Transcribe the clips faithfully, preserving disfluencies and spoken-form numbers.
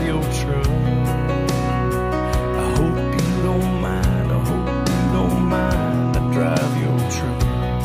your truck. I hope you don't mind, I hope you don't mind, I drive your truck.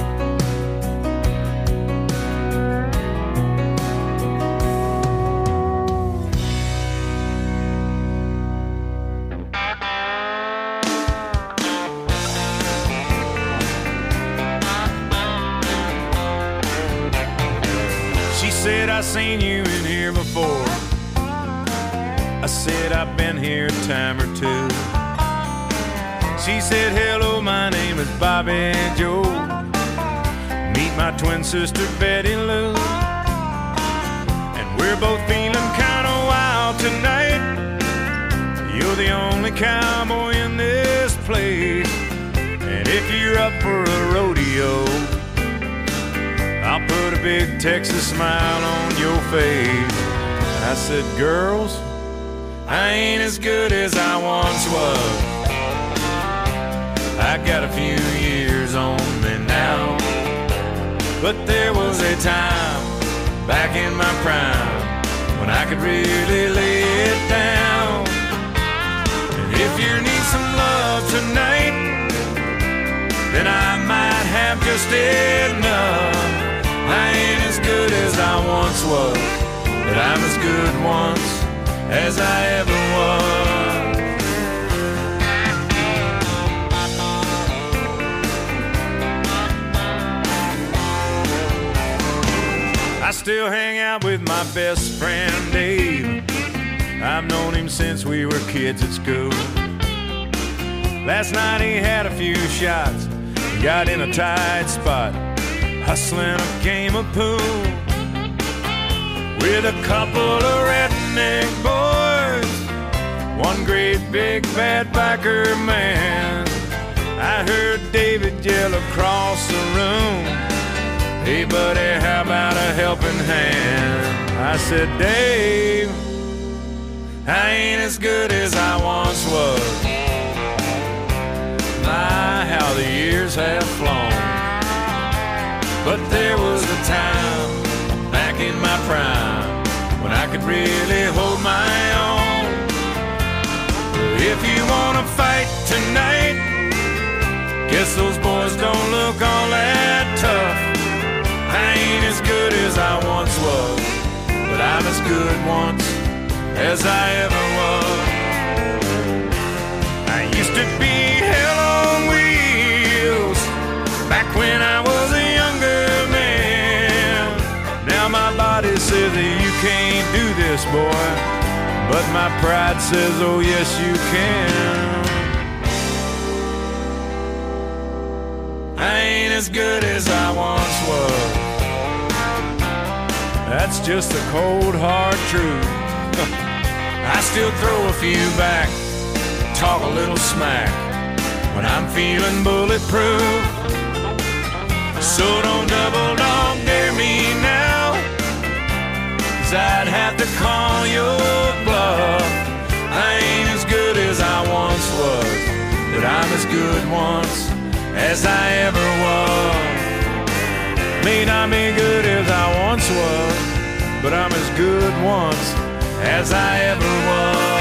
She said, I seen you in here before. I said, I've been here a time or two. She said, hello, my name is Bobby Joe. Meet my twin sister, Betty Lou. And we're both feeling kind of wild tonight. You're the only cowboy in this place. And if you're up for a rodeo, I'll put a big Texas smile on your face. I said, girls, I ain't as good as I once was. I got a few years on me now, but there was a time back in my prime when I could really lay it down. And if you need some love tonight, then I might have just enough. I ain't as good as I once was, but I'm as good once as I ever was. I still hang out with my best friend Dave. I've known him since we were kids at school. Last night he had a few shots, got in a tight spot, hustling a game of pool with a couple of redneck boys, one great big bad biker man. I heard David yell across the room, hey buddy, how about a helping hand? I said, Dave, I ain't as good as I once was. My, how the years have flown. But there was a time back in my prime when I could really hold my own. If you wanna fight tonight, guess those boys don't look all that tough. I ain't as good as I once was, but I'm as good once as I ever was. I used to be hell on wheels back when I was a younger man. Now my body says that you can't do this, boy, but my pride says, oh yes you can. I ain't as good as I once was. That's just the cold hard truth. I still throw a few back, talk a little smack when I'm feeling bulletproof. So don't double dog dare me now, 'cause I'd have to call your bluff. I ain't as good as I once was, but I'm as good once as I ever was. May not be good as I once was, but I'm as good once as I ever was.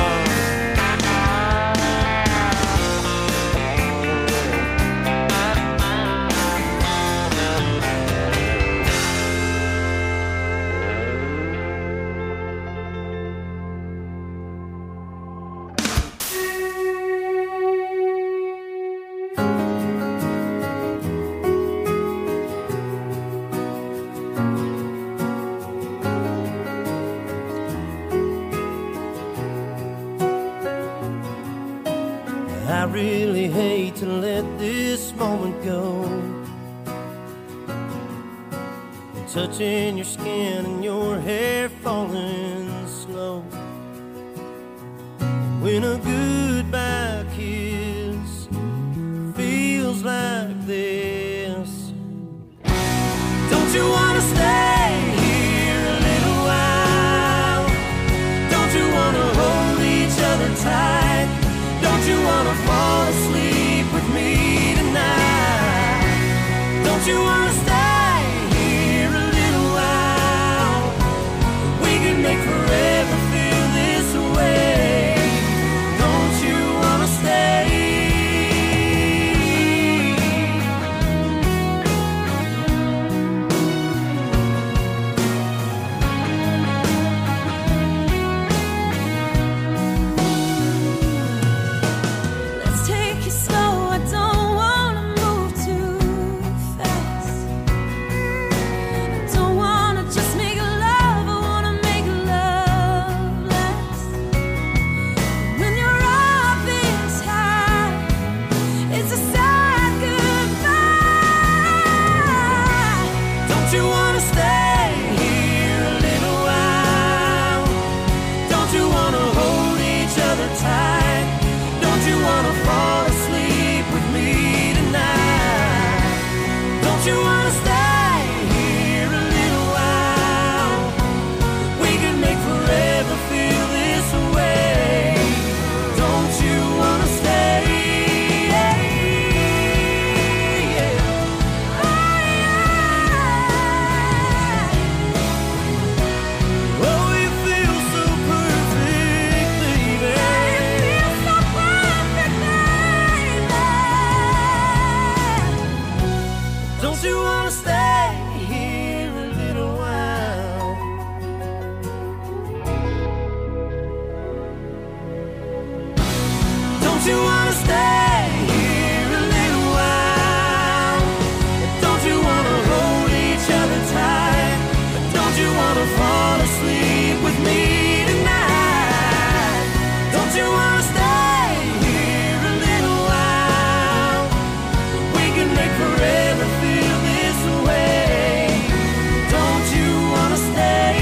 I really hate to let this moment go. Touching your skin and your hair falling slow. When a goodbye kiss feels like this. Don't you wanna stay here a little while? Don't you wanna hold each other tight? Don't you wanna fall asleep with me tonight? Don't you wanna stay here a little while? We can make forever feel this wanna stay here a little while? Don't you wanna stay here a little while? Don't you wanna hold each other tight? Don't you wanna fall asleep with me tonight? Don't you wanna stay here a little while? We can make forever feel this way. Don't you wanna stay?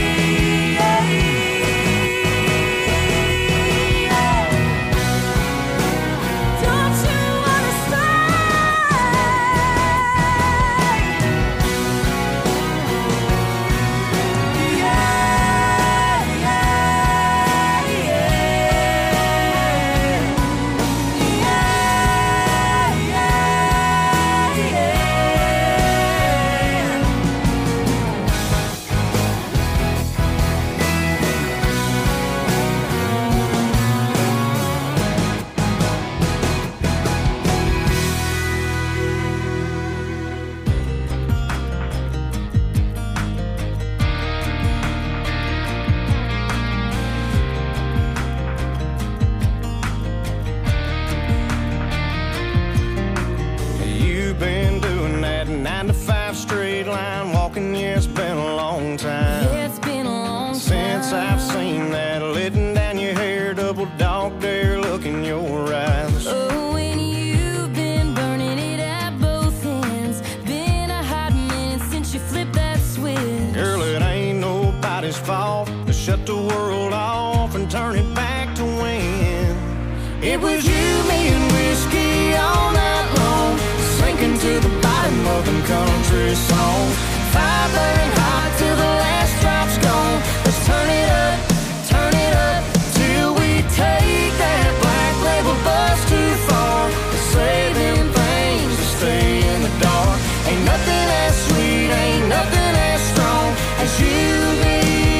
Fault to shut the world off and turn it back to when it was you, me, and whiskey all night long, sinking to the bottom of them country songs. Fire burning hot till the last drop's gone. Let's turn it up, turn it up till we take that black label bus too far to say them things to stay in the dark. Ain't nothing as sweet, ain't nothing as strong as you, me.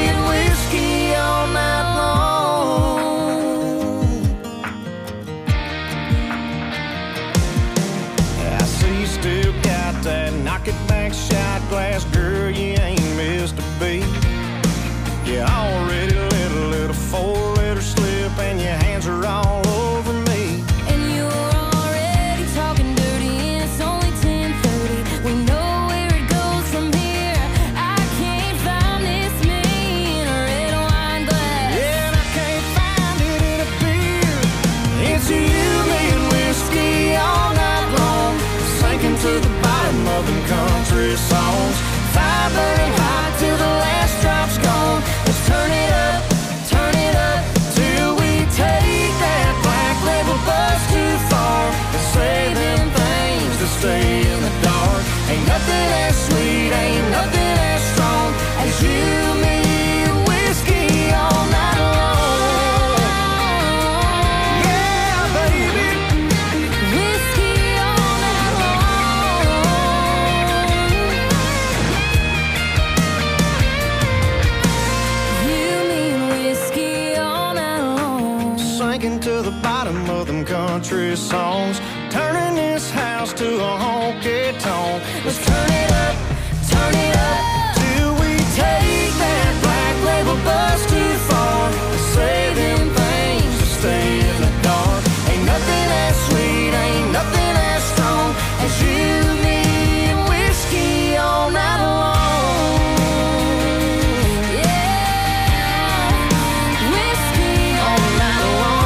Shot glass girl, you ain't missed a beat. You already let a little four-letter slip, and your hands are all over me. And you're already talking dirty, and it's only ten thirty. We know where it goes from here. I can't find this me in a red wine glass. Yeah, and I can't find it in a beer. It's you, me, and whiskey all night long, sinking to the bottom of them country songs. Fire burning hot till the last drop's gone. Let's turn it up, turn it up till we take that black label bus too far to say them things to stay in the dark. Ain't nothing as sweet, ain't nothing as strong as you, me, and whiskey all night long. Yeah, baby. Whiskey all night long. You mean whiskey all night long. Sinking to the bottom of them country songs, turning this house to a honky-tonk. Let's turn it up, turn it up till we take that black label bus too far to say them things to stay in the dark. Ain't nothing as sweet, ain't nothing as strong as you, me, and whiskey all night long. Yeah, whiskey all night long.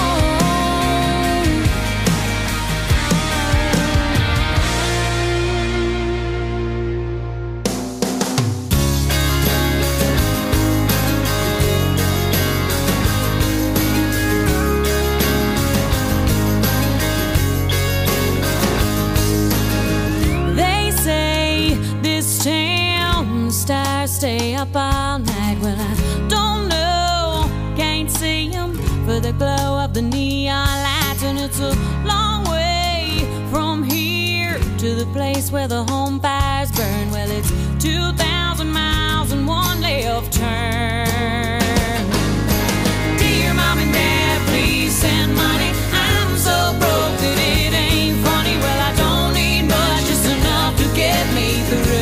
They say this town stars stay up all night. Well, I don't know, can't see them for the glow of the neon lights. And it's a long way from here to the place where the home fires burn. Well, it's two thousand miles and one left turn. Dear mom and dad, please send money. I'm so broke that it ain't funny. Well, I don't need much, just enough to get me through.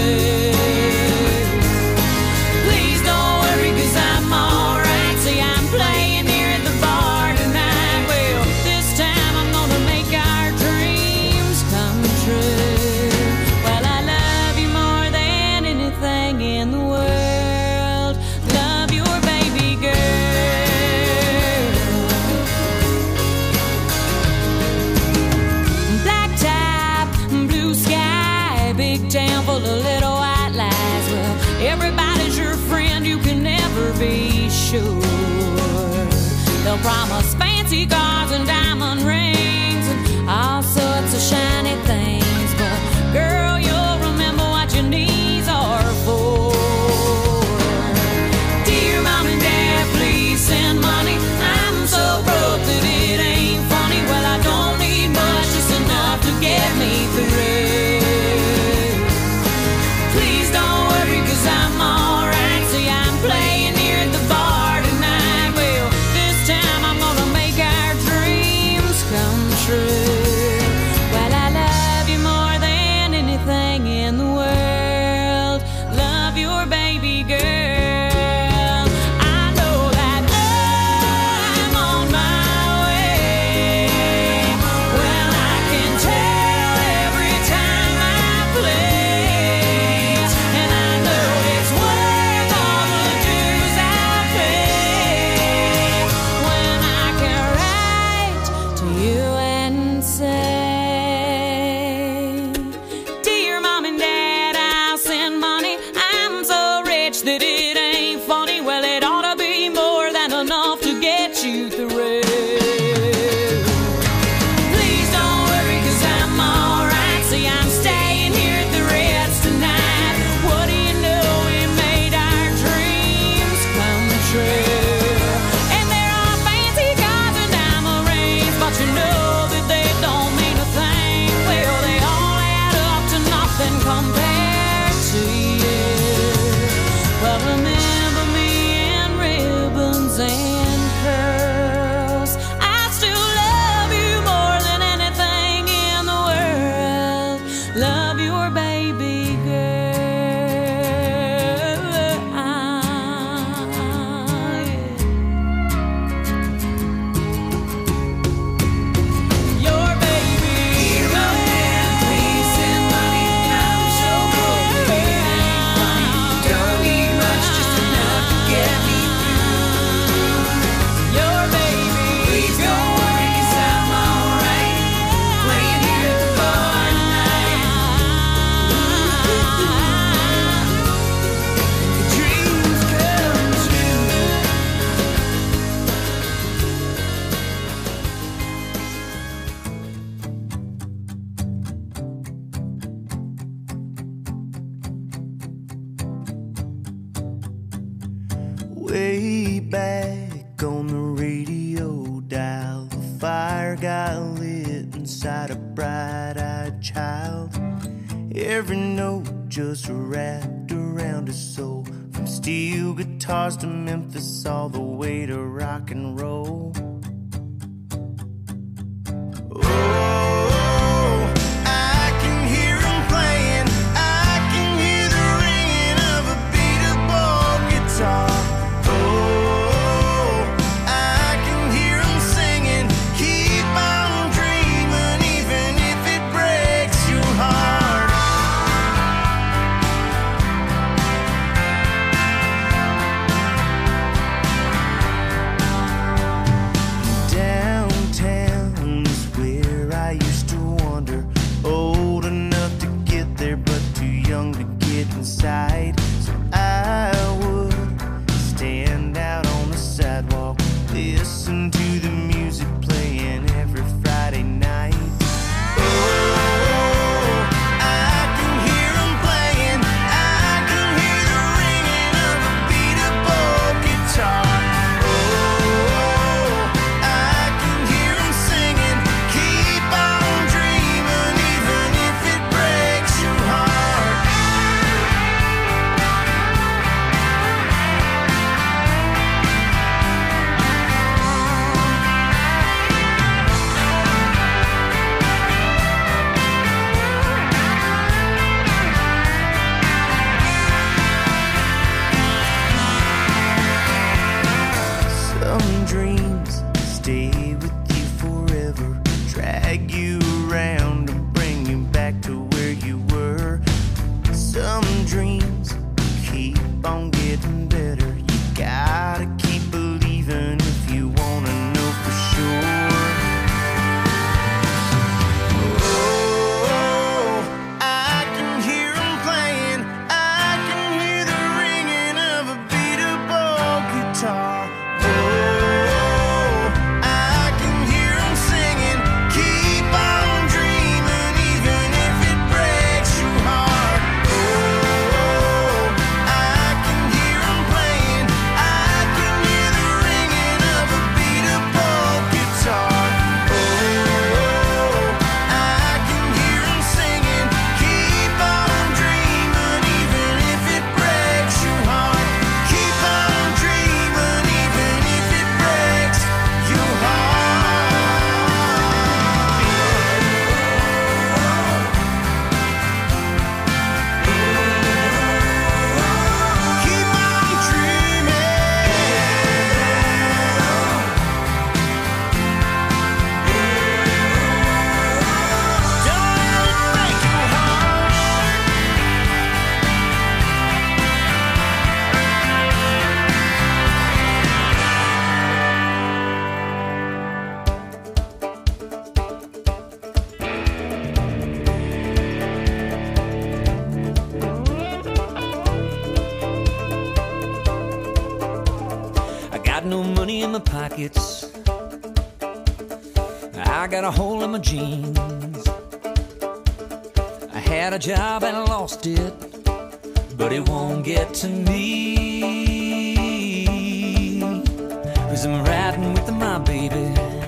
everybody's your friend, you can never be sure. They'll promise fancy cars and diamond rings and all sorts of shiny things, but girl, you'll remember what your knees are for. Dear mom and dad, please send money. I'm so broke that it ain't funny. Well, I don't need much, just enough to get me through. Please don't worry, cause I'm alright. See, I'm playing here at the bar tonight. Well, this time I'm gonna make our dreams come true. Well, I love you more than anything in the world. Love your baby girl. Way back on the radio dial, the fire got lit inside a bright-eyed child. Every note just wrapped around his soul, from steel guitars to Memphis, all the way to rock and roll. got no money in my pockets. I got a hole in my jeans. I had a job and I lost it, but it won't get to me, 'cause I'm riding with my baby.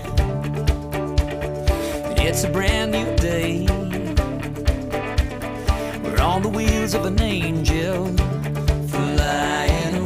It's a brand new day. We're on the wheels of an angel flying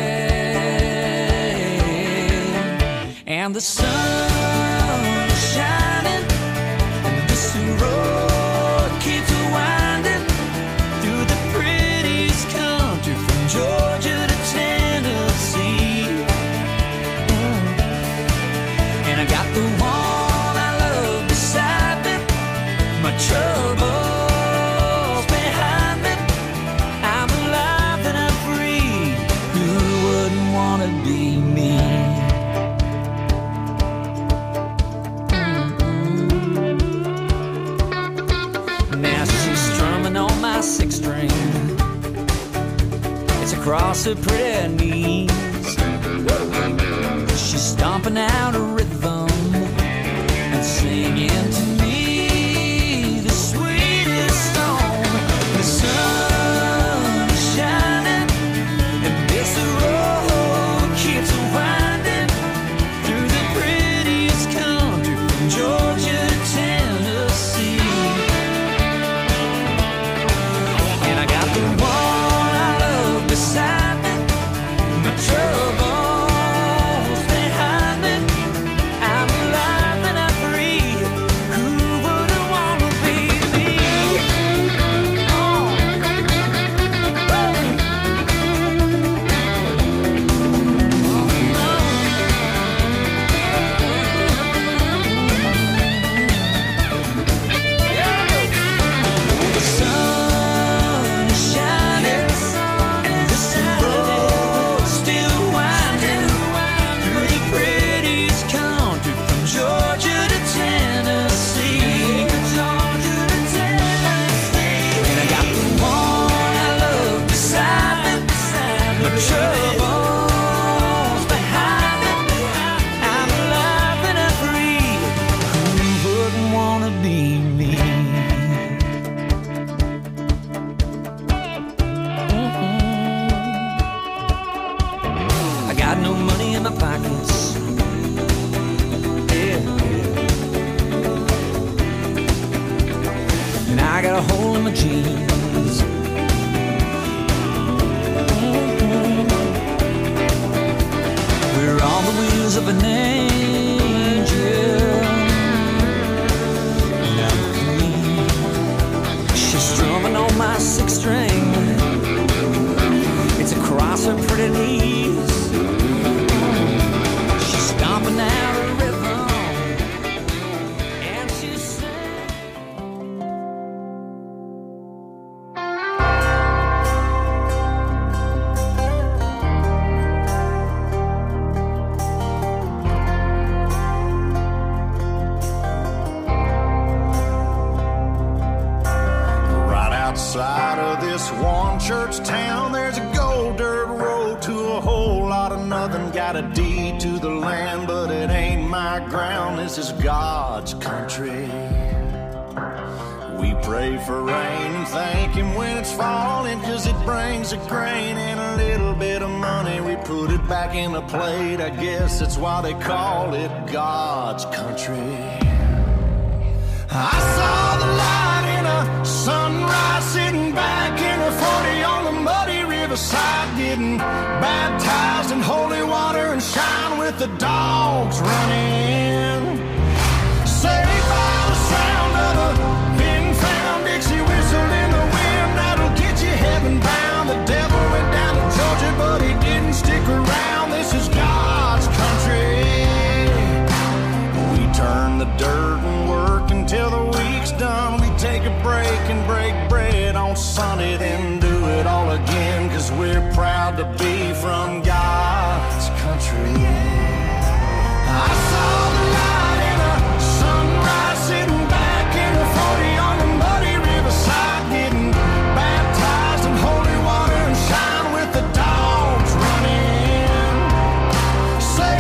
away, and the sun is shining, and this road keeps winding through the prettiest country from Georgia to Tennessee. Mm. And I got the one I love beside me, my troubles behind me. I'm alive and I'm free. Who wouldn't want to be me? Mm-mm. Now she's strumming on my six string. It's across her pretty knees. She's stomping out a rhythm and singing to me the sweetest song. The sun is shining, and this road keeps winding through the prettiest country from Georgia to Tennessee. And I got the one I love beside me, my troubles behind me. I'm alive and I'm free. Who wouldn't want to be me? Oh. The sun is shining, and this road's still winding through the prettiest country from Georgia to Tennessee. Georgia to Tennessee. And I got the one I love beside me, my troubles behind me. I'm alive and I'm free. Who wouldn't want to be me? I got no money in my pockets. Yeah, yeah. And I got a hole in my jeans. Mhm. We're on the wheels of an angel. And I'm free. She's strumming on my six string. It's across her pretty knees. She's stomping out a rhythm, and she's singing. Right outside of this one church town, there's a gold dirt road to a whole lot of nothing. Got a deed to the land, but it ain't my ground. This is God's country. We pray for rain and thank Him when it's falling, 'cause it brings a grain and a little bit of money. We put it back in the plate. I guess that's why they call it God's country. I saw the light in a sunrise, sitting back in a forty on the muddy riverside, getting baptized in holy water and shine with the dogs running. Saved by the sound of a pin-found Dixie whistle in the wind that'll get you heaven bound. The devil went down to Georgia, but he didn't stick around. This is God's country. We turn the dirt and work until the week's done. We take a break and break bread on Sunday, then do it all again, 'cause we're proud to be from God's country. I saw the light in a sunrise, sitting back in a forty on the muddy riverside, getting baptized in holy water and shine with the dogs running. Say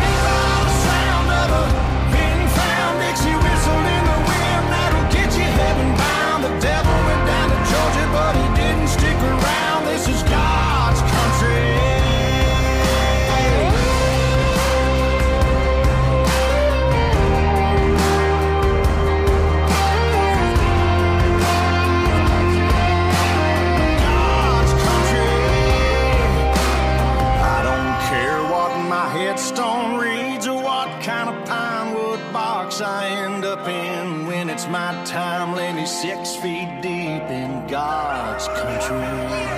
six feet deep in God's country.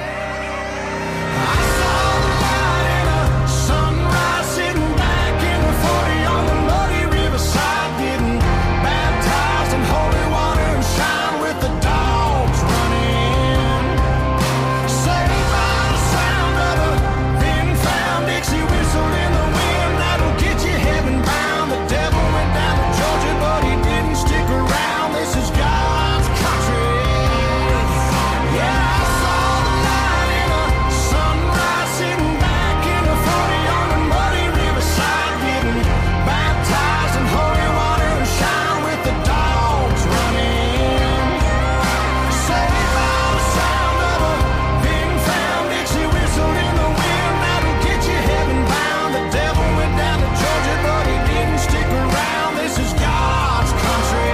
I saw the light in a sunrise, sitting back in the forty on the muddy riverside, getting baptized in holy water and shine with the dogs running. Saved by the sound of a thin-found Dixie whistle in the wind that'll get you heaven bound. The devil went down to Georgia, but he didn't stick around. This is God's country. Yeah, I saw the light in a sunrise, sitting back in the forty on the muddy riverside, getting baptized in holy water and shine with the dogs running. Saved by the sound of a thin-found Dixie whistle in the wind that'll get you heaven bound. The devil went down to Georgia, but he didn't stick around. This is God's country.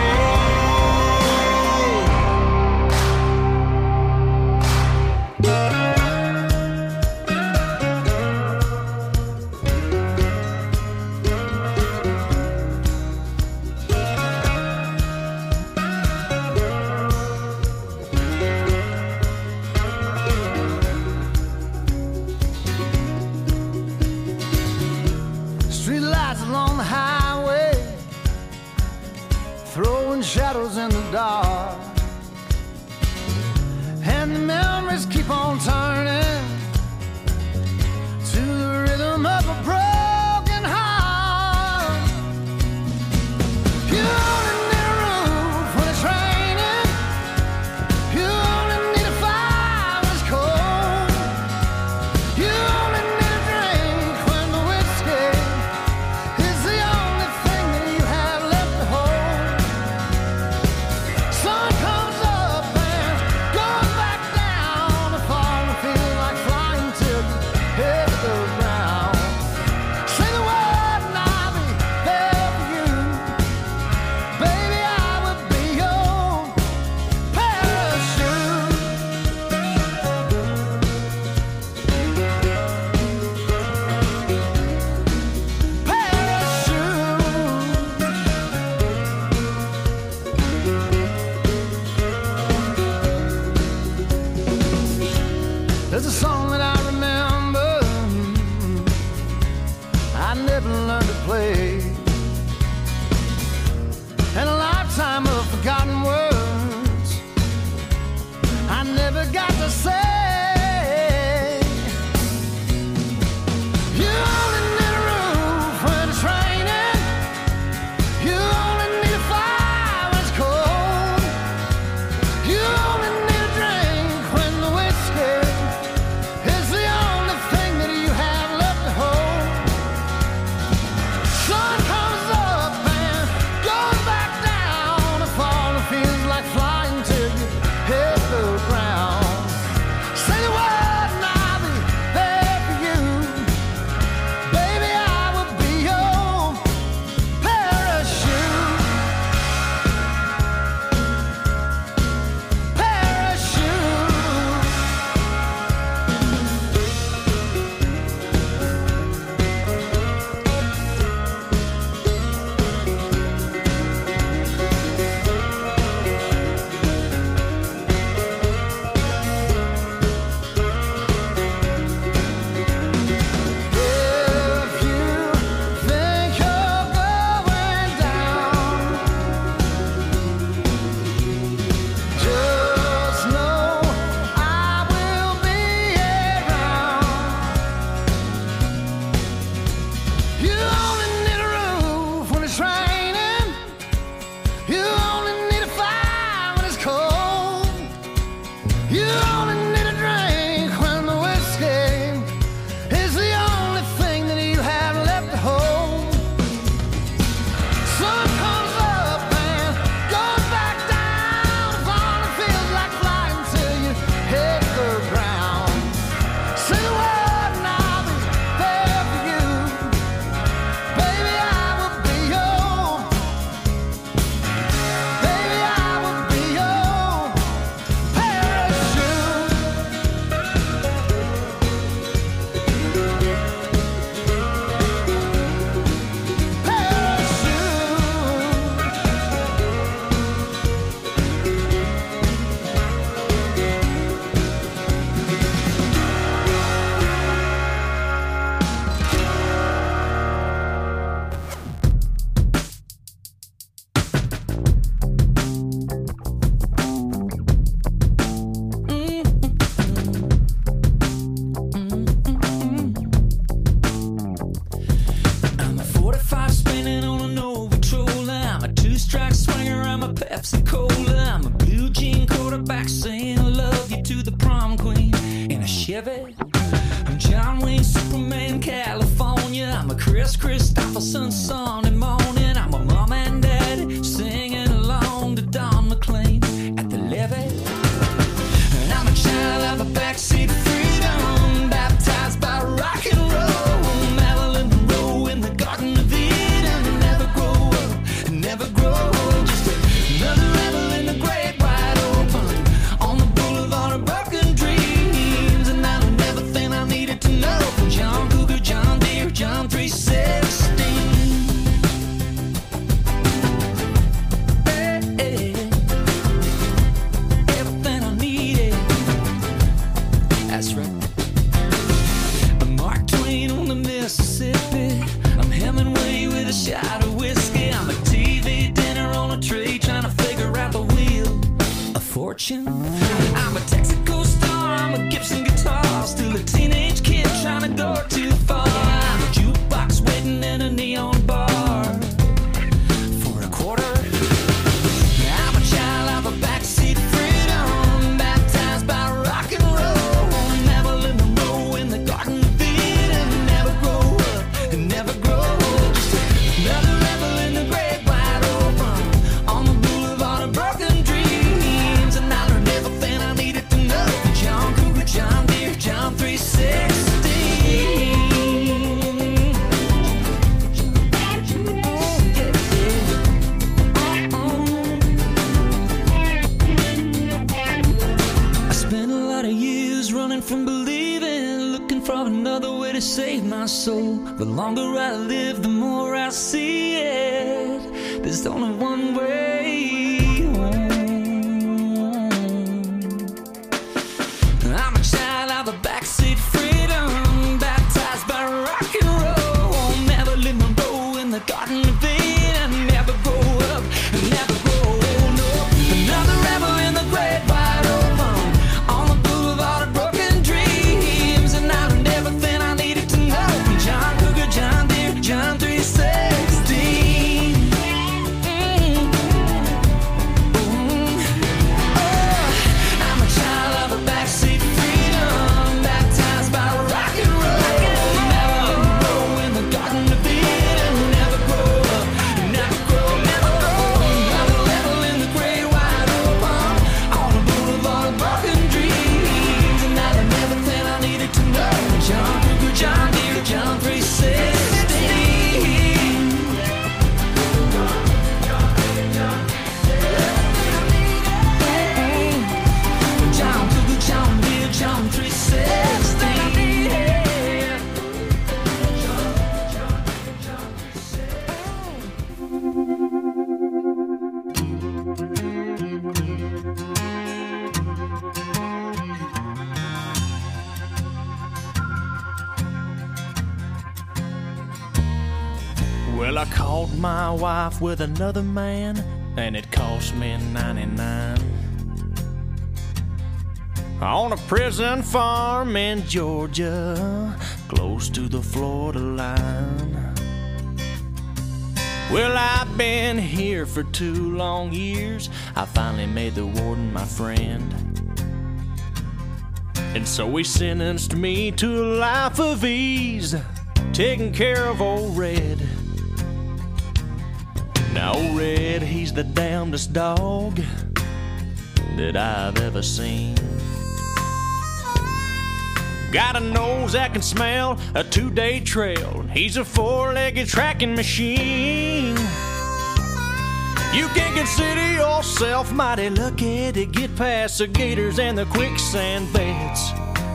Street lights along the highway, throwing shadows in the dark, and the memories keep on turning to the rhythm of a broken heart. You only need a roof when it's raining. You only need a fire when it's cold. You only need a drink when the whiskey is the only thing that you have left to hold. Sun comes up and goes back down. The fall feels like flying till you hit the ground. Say the word and I'll be there for you. Baby, I will be your parachute. Parachute. There's a song that I remember I never learned to play, and a lifetime of forgotten words I never got to say. You only need a roof when it's raining. You only need a fire when it's cold. You only need a drink when the whiskey is the only thing that you have left to hold. Sun comes up and goes back down. The fall feels like flying till you hit the ground. baby. I'm John Wayne, Superman, California. I'm a Chris Christopherson, Sunday morning. I'm a mom and daddy singing along to Don McLean at the levee. And I'm a child of a backseat freedom, baptized by rock and roll. Marilyn Monroe in the Garden of Eden. Never grow up, never grow old. Just another rebel in the great wide open on the boulevard of broken dreams. And I learned everything I needed to know from John Cougar, John Deere, John three sixteen. Hey, hey. Everything I needed. That's right. I'm Mark Twain on the Mississippi. I'm Hemingway with a shot of whiskey. I'm a T V dinner on a tray trying to figure out the wheel of fortune. I'm a Texaco star, I'm a Gibson guitar, still a teenage kid trying to go too far. I'm a jukebox waiting in a neon bar for a quarter. I'm a child of a backseat freedom, baptized by rock and roll. Marilyn Monroe in the Garden of Eden. Never grow up, never grow old. Just another rebel in the great wide open on the boulevard of broken dreams. And I learned everything I needed to know from John Cougar, John Deere, John three sixteen. I spent a lot of years running from believing, looking for another way to save my soul. The longer I live, the more I see it. There's only one way home. I'm a child of a backseat freedom, baptized by rock and roll. Marilyn Monroe in the Garden of Eden. Never grow up, never grow old. No, another rebel in the great wide open on the boulevard of broken dreams. And I learned everything I needed to know from John Cougar, John Deere, John three sixteen. Mm. Mm. Oh, I'm a child of a backseat freedom, baptized by rock and roll. Marilyn Monroe in the Garden of Eden. Never grow up, never grow, never grow. Another level in the great wide open on the boulevard of broken dreams. And I learned everything I needed to know from John Cougar, John Deere, John three sixteen. John Cougar, John Deere, John three sixteen. Well, I caught my wife with another man, and it cost me ninety-nine. On a prison farm in Georgia, close to the Florida line. Well, I've been here for two long years. I finally made the warden my friend. And so he sentenced me to a life of ease, taking care of old Red. Now old Red, he's the damnedest dog that I've ever seen. Got a nose that can smell a two-day trail. He's a four-legged tracking machine. You can consider yourself mighty lucky to get past the gators and the quicksand beds.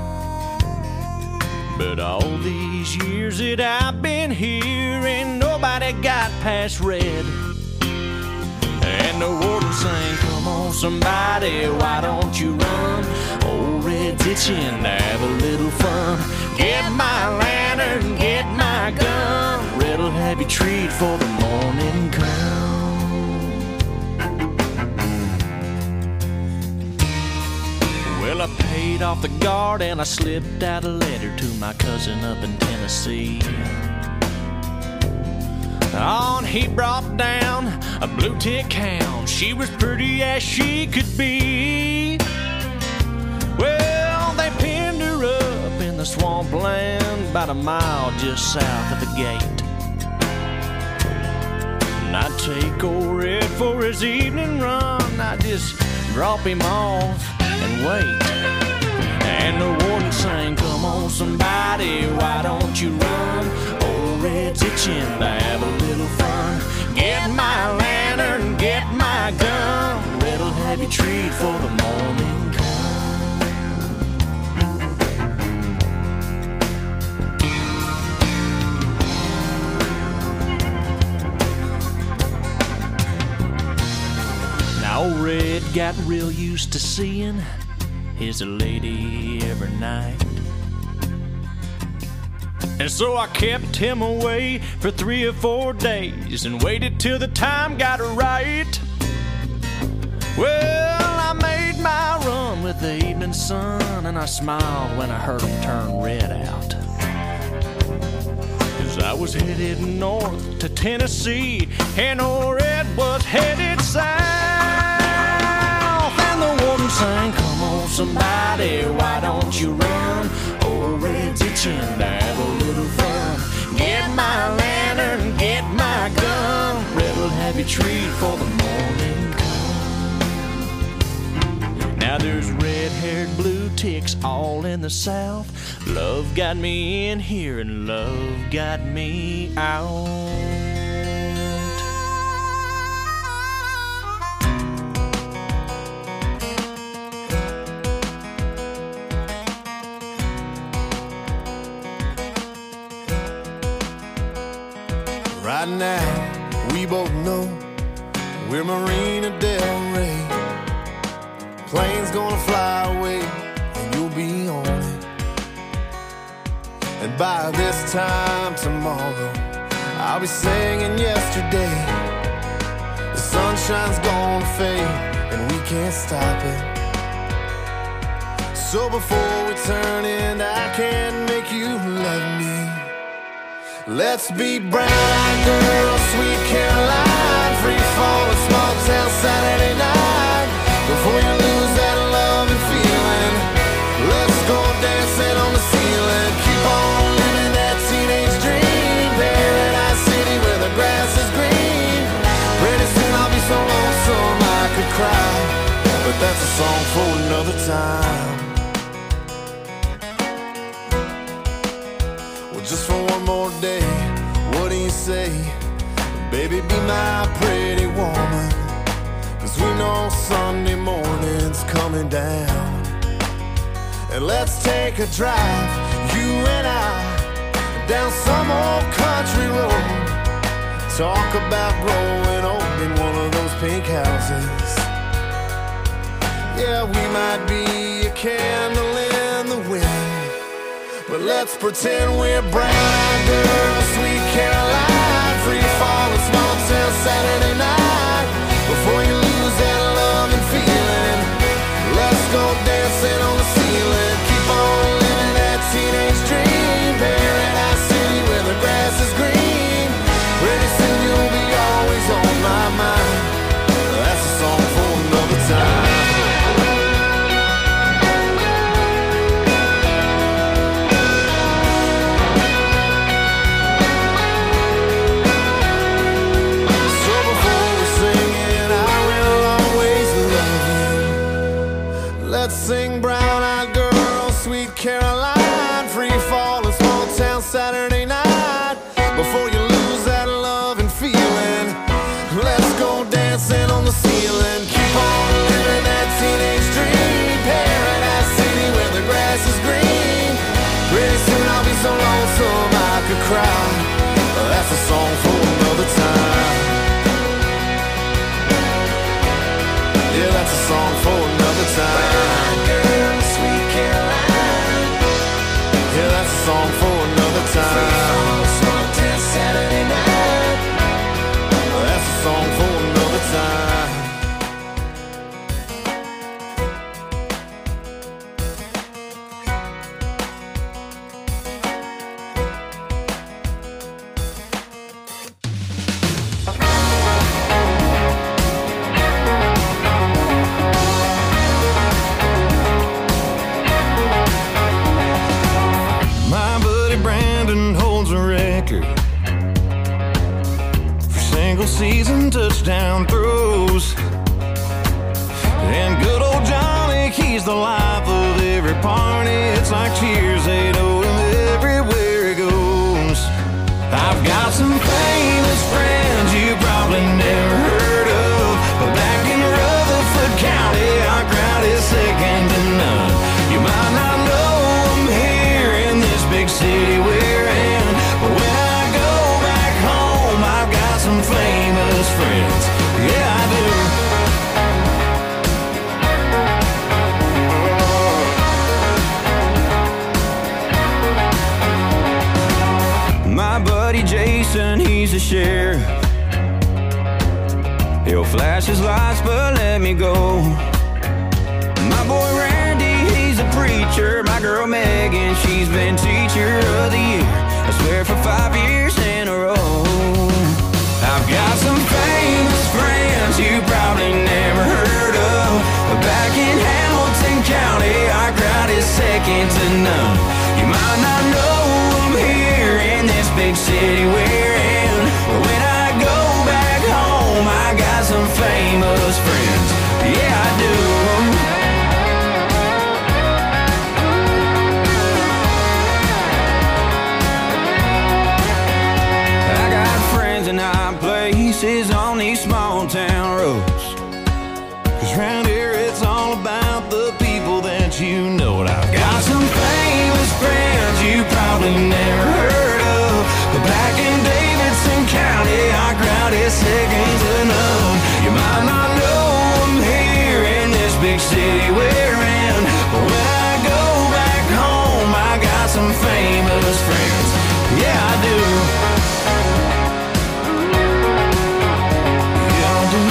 But all these years that I've been here, ain't nobody got past Red. And the warden sang, come on somebody, why don't you run? Old Red's itching to have a little fun. Get my lantern, get my gun. Red'll have you treat for the morning come. Well, I paid off the guard and I slipped out a letter to my cousin up in Tennessee. On he brought down a blue tick hound. She was pretty as she could be. Well, they pinned her up the swampland, about a mile just south of the gate. And I'd take old Red for his evening run. I'd just drop him off and wait. And the warden sang, come on somebody, why don't you run? Old Red's itching to have a little fun. Get my lantern, get my gun. Red'll have you treat for the morning come. Now old Red got real used to seeing his lady every night. And so I kept him away for three or four days and waited till the time got right. Well, I made my run with the evening sun, and I smiled when I heard him turn Red out. Cause I was headed north to Tennessee, and old Red was headed south. And the warden sang, come on somebody, why don't you run? Old Red's itching to have a little fun. Get my lantern, get my gun. Red'll have you treat for the morning come. Now there's red-haired blue ticks all in the south. Love got me in here and love got me out. Right now, we both know we're Marina Del Rey. Plane's gonna fly away, and you'll be on it. And by this time tomorrow, I'll be singing yesterday. The sunshine's gonna fade, and we can't stop it. So before we turn in, I can't make you love me. Let's be brown-eyed girls, sweet Caroline, free fall of small town Saturday night. Before you lose that love and feeling, let's go dancing on the ceiling. Keep on living that teenage dream, Paradise City where the grass is green. Pretty soon I'll be so lonesome I could cry, but that's a song for another time. Well, just for one more day, what do you say? Baby, be my pretty woman, cause we know Sunday morning's coming down. And let's take a drive, you and I, down some old country road. Talk about growing old in one of those pink houses. Yeah, we might be a candle in the wind, but let's pretend we're brown-eyed girls, sweet Caroline, free fall of small town Saturday night. Before you lose that love and feeling, let's go dancing on the ceiling. Keep on living that teenage dream, Paradise City where the grass is green. Pretty soon you'll be always on my mind. That's a song for another time. Let's sing brown-eyed girl, sweet Caroline, free fall in small town Saturday night. Before you lose that love and feeling, let's go dancing on the ceiling. Keep on living that teenage dream, Paradise City where the grass is green. Pretty soon I'll be so lonesome I could cry. That's a song for another time. Yeah, that's a song for another time. Girl, sweet Caroline. Yeah, that's a song for another time. Small town Saturday night. That's a song for another time. season touchdown throws. And good old Johnny, he's the life of every party. It's like cheers, they know him everywhere he goes. I've got some famous friends you probably never heard of, but back in Rutherford County, our crowd is second to none. You might not know them here in this big city we're in, but when I go back home, I've got some famous friends. Yeah, I do. My buddy Jason, he's a sheriff. He'll flash his lights but let me go. My boy Randy, he's a preacher. My girl Megan, she's been teacher of the year, I swear for five years in a row. I've got some famous friends you probably never heard of, but back in Hamilton County, our crowd is second to none. You might not know them here in this big city we're in, but when I go back home, I got some famous friends. Yeah, I do. I got friends in high places on these small town roads, 'cause round here it's all about the people that you know. And I've got some famous friends you probably never heard of, but back in Davidson County, our crowd is second to none. You might not know them here in this big city we're in, but when I go back home, I got some famous friends. Yeah, I do. Yeah, I do.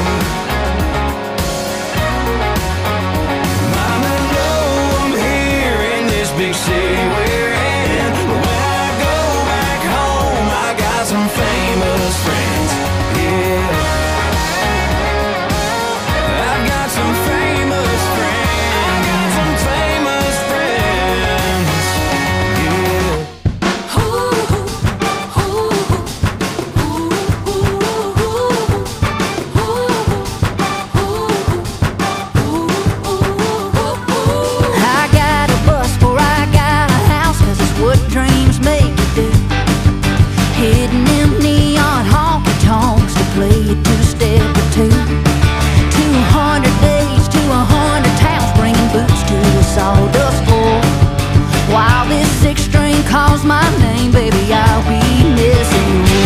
Might not know them here in this big city we're in, but when I go back home, I got some famous friends. Yeah, I've got some famous friends. I got some famous friends. Yeah. I got a bus before I got a house, 'cause it's what dreams make you do. Hitting them neon honky tonks to play a two-step or two. Two hundred days to a hundred towns, bringing boots to a sawdust floor. While this six string calls my name, baby, I'll be missing you.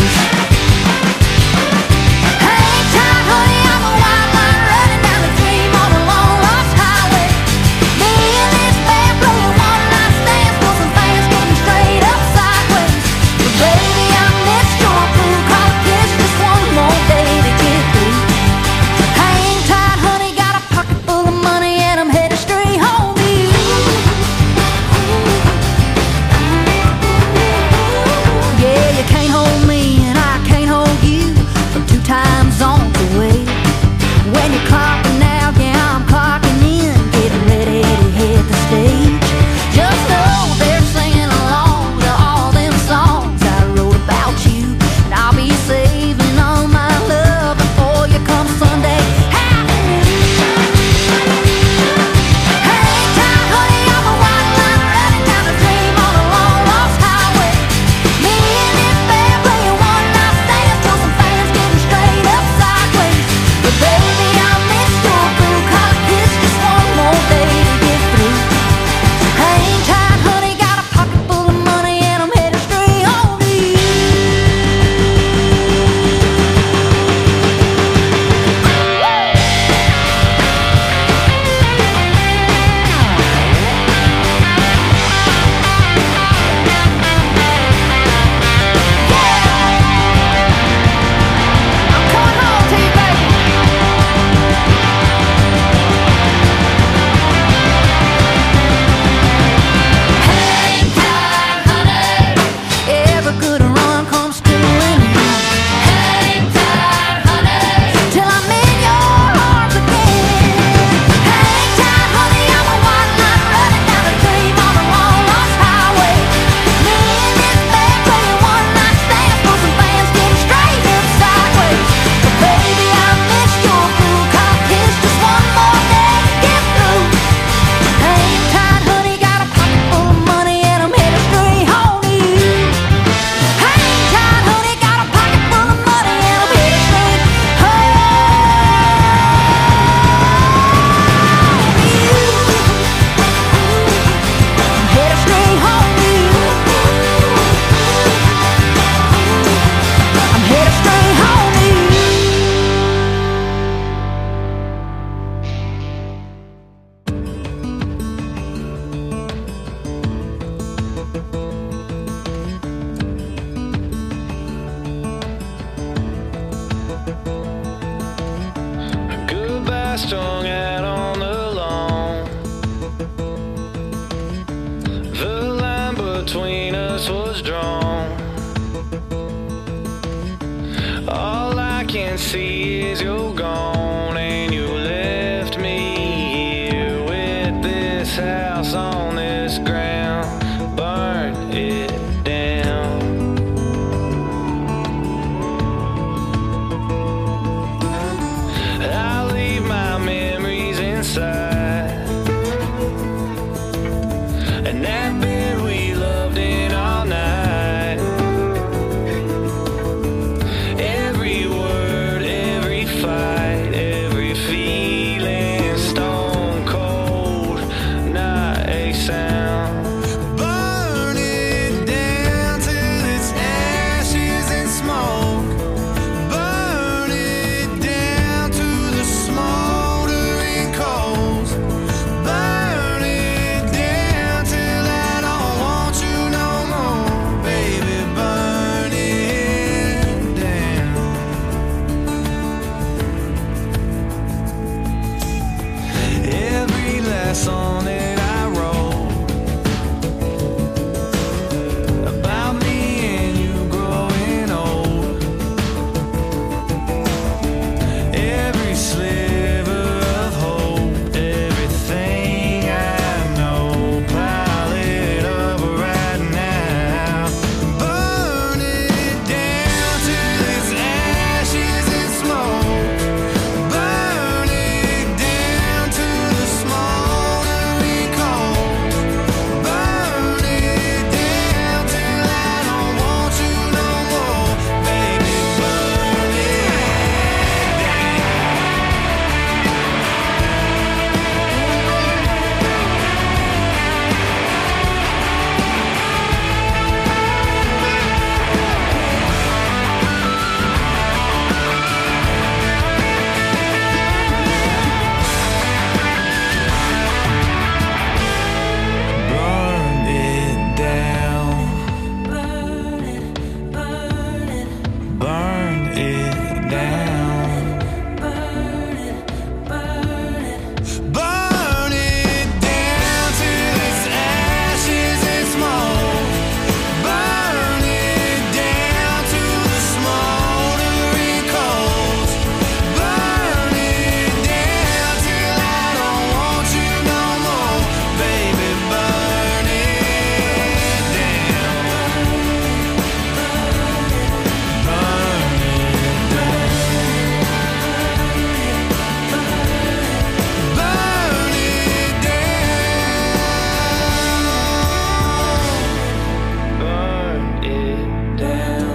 Hang tight, honey, I'm a wild line running down the dream on a long lost highway. Me and this band blowing one night stands for some fans getting straight up sideways. But baby, I missed your pool car kiss, just one more day to get through. Hang tight, honey, got a pocket full of money and I'm headed straight home to you. between us was drawn. All I can see is you're gone, and you left me here with this house on this ground. Burn it down. I leave my memories inside, and that bed we loved in all night. Every word, every fight, every feeling, stone cold, not a sound. Burn it down till it's ashes and smoke. Burn it down to the smoldering coals. Burn it down till I don't want you no more, baby. Burn it down. Every last song that I wrote about me and you growing old. Every sliver of hope, everything I know, pile it up right now. Burn it down till it's ashes and smoke. Burn it down to the smoldering coals. Burn it down till I don't want you no more, baby. Burn it Burn it down. Burn it, burn it, Burn it down. burn it, burn it. Burn it down till it's ashes and smoke. Burn it down to the smoldering coals. Burn it down till I don't want you no more, baby. Burn it down. Burn it down. Burn it down. Burn it down.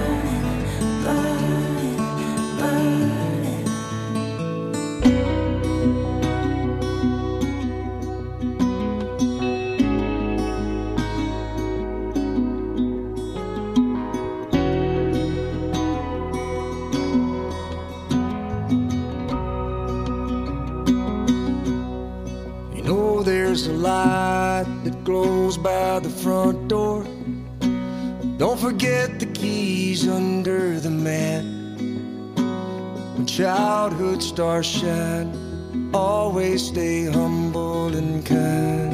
You know there's a light that glows by the front door. Don't forget the keys under the mat. When childhood stars shine, always stay humble and kind.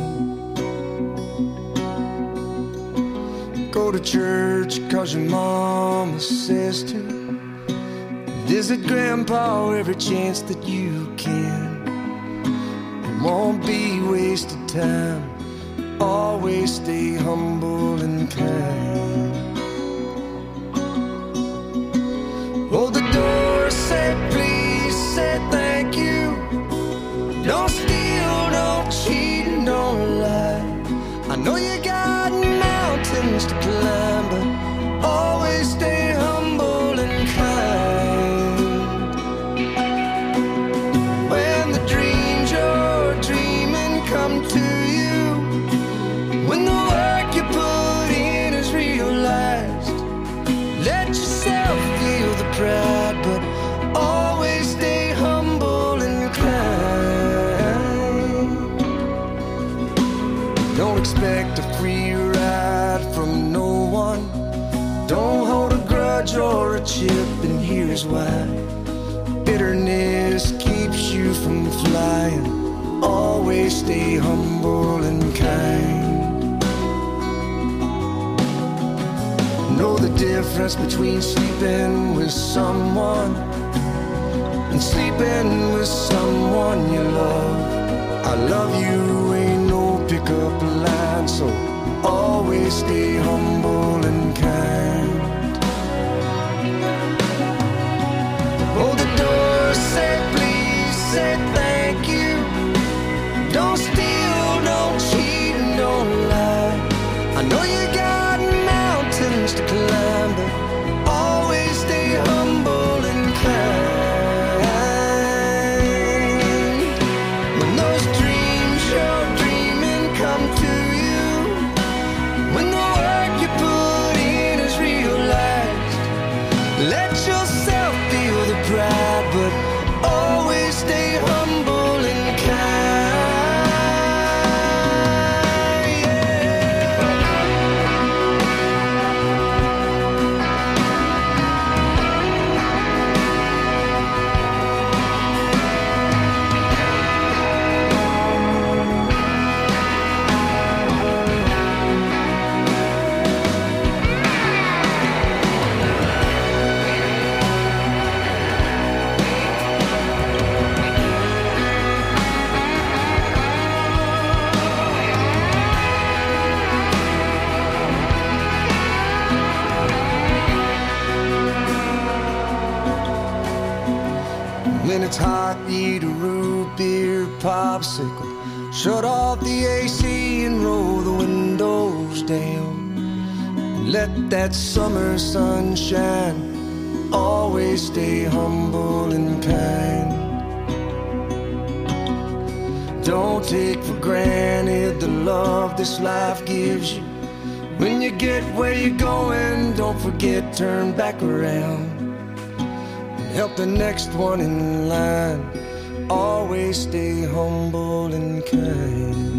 Go to church cause your mama says to. Visit grandpa every chance that you can. It won't be wasted time. Always stay humble and kind. Hold the door, say please, say thank you. Don't steal, don't cheat, and don't lie. I know you got mountains to climb, but always stay humble and kind. When the dreams you're dreaming come to you, when the work you put in is realized, let yourself feel the pride, but always stay humble and kind. Don't expect a free ride from no one. Don't hold a grudge or a chip, and here's why. Bitterness keeps you from flying. Always stay humble and kind. know the difference between sleeping with someone and sleeping with someone you love. I love you ain't no pickup line, so always stay humble and kind. Hold the door, say please, say thank you. Don't steal, don't cheat, don't lie. I know you got mountains to climb, but always stay humble and kind. When those dreams you're dreaming come to you, when the work you put in is realized, let yourself feel the pride, but always stay humble and kind. When it's hot, eat a root beer popsicle. Shut off the A C and roll the windows down. Let that summer sun shine. Always stay humble and kind. Don't take for granted the love this life gives you. When you get where you're going, don't forget, turn back around. Help the next one in line. Always stay humble and kind.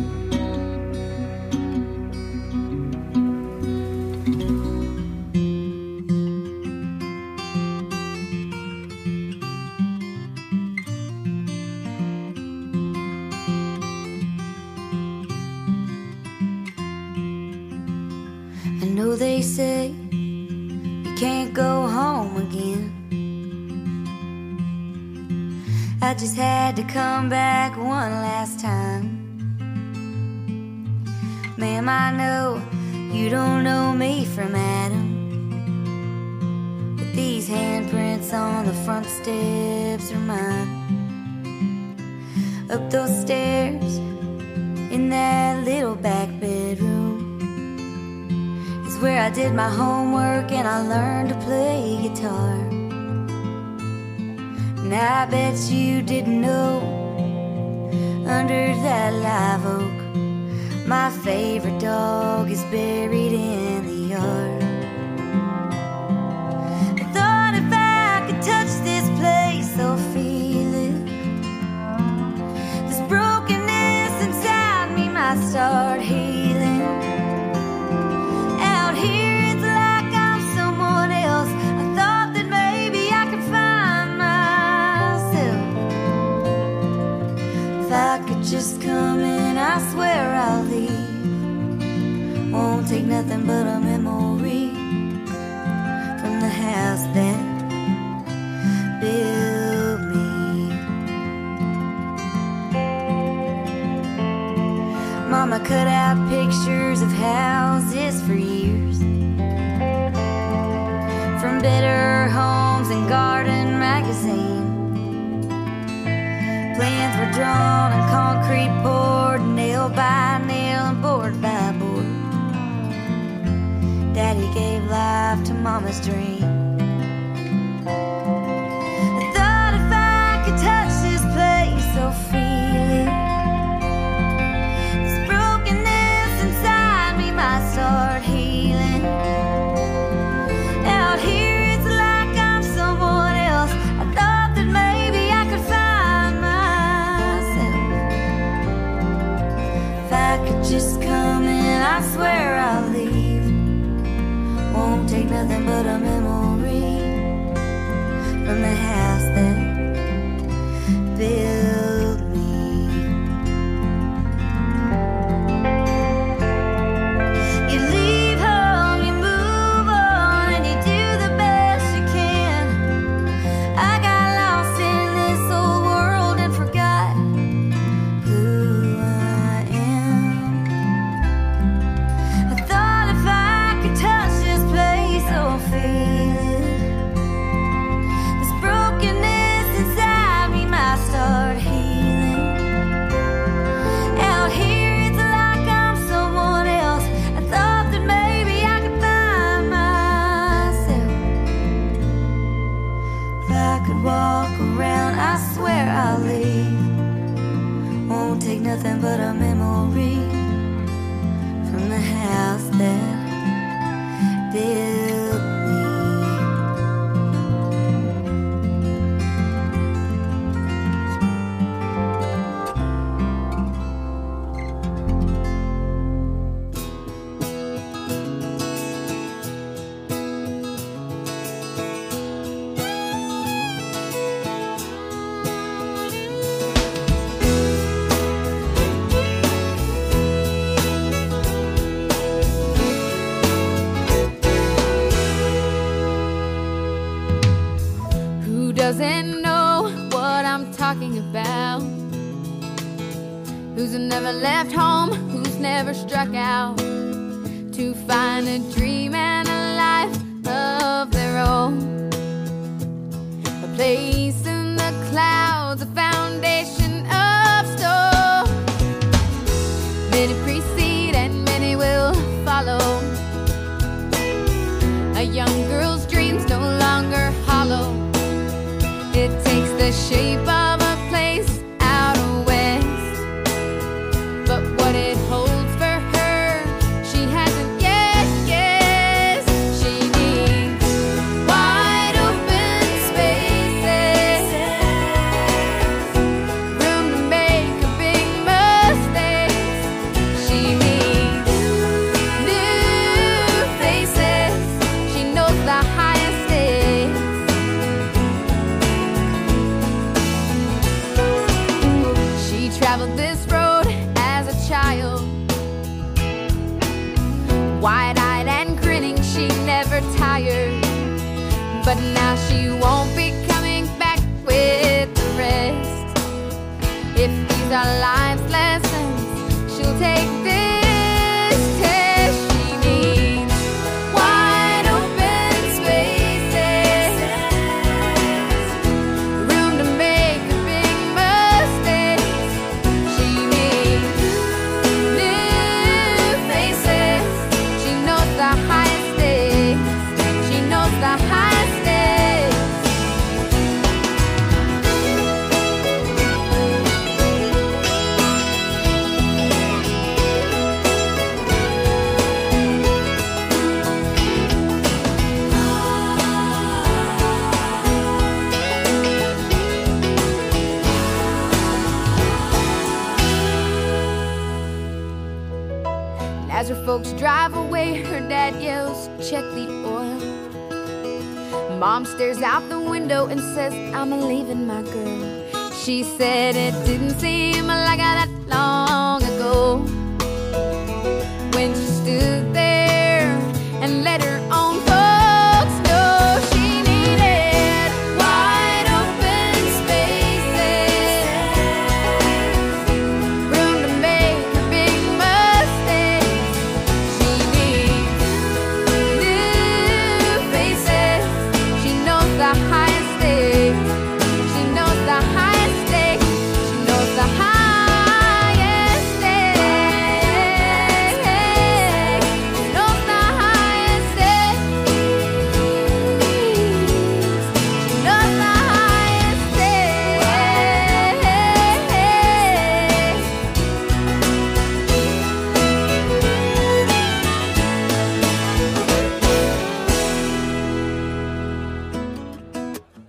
I know they say you can't go home again. I just had to come back one last time. Ma'am, I know you don't know me from Adam, but these handprints on the front steps are mine. Up those stairs in that little back bedroom is where I did my homework and I learned to play guitar. And I bet you didn't know, under that live oak, my favorite dog is buried in the yard. I thought if I could touch this place, I'll feel it. This brokenness inside me might start healing. Out here it's like I'm someone else. I thought that maybe I could find myself. If I could just come in, I swear I'll leave. Won't take nothing but a memory from the house that built me. Mama cut out pictures of houses for years, from Better Homes and Garden magazine. Plans were drawn and concrete poured, nail by nail and board by board. Daddy gave life to Mama's dream. I thought if I could touch this place, I'll feel it. This brokenness inside me might start healing. Out here it's like I'm someone else. I thought that maybe I could find myself. If I could just come in, I swear I'll leave. Won't take nothing but a memory doesn't know what I'm talking about, who's never left home, who's never struck out to find a dream and a life of their own, a place in the clouds, a foundation of stone. Many precede and many will follow. A young girl's dreams no longer hollow. It takes the shape of a place out west, but what it holds for her, she hasn't yet guessed. She needs wide open spaces, room to make a big mistakes. She needs new faces. She knows the highest stakes. She traveled this road as a child, wide-eyed and grinning, she never tired. But now she won't be coming back with the rest. If these are life's lessons, she'll take this test. She needs wide open spaces, room to make a big mistakes. She needs new faces. She knows the highest stakes. She knows the highest stakes. As her folks drive away, her dad yells, "Check the oil." Mom stares out the window and says, "I'm leaving my girl." She said it didn't seem like that long ago when she stood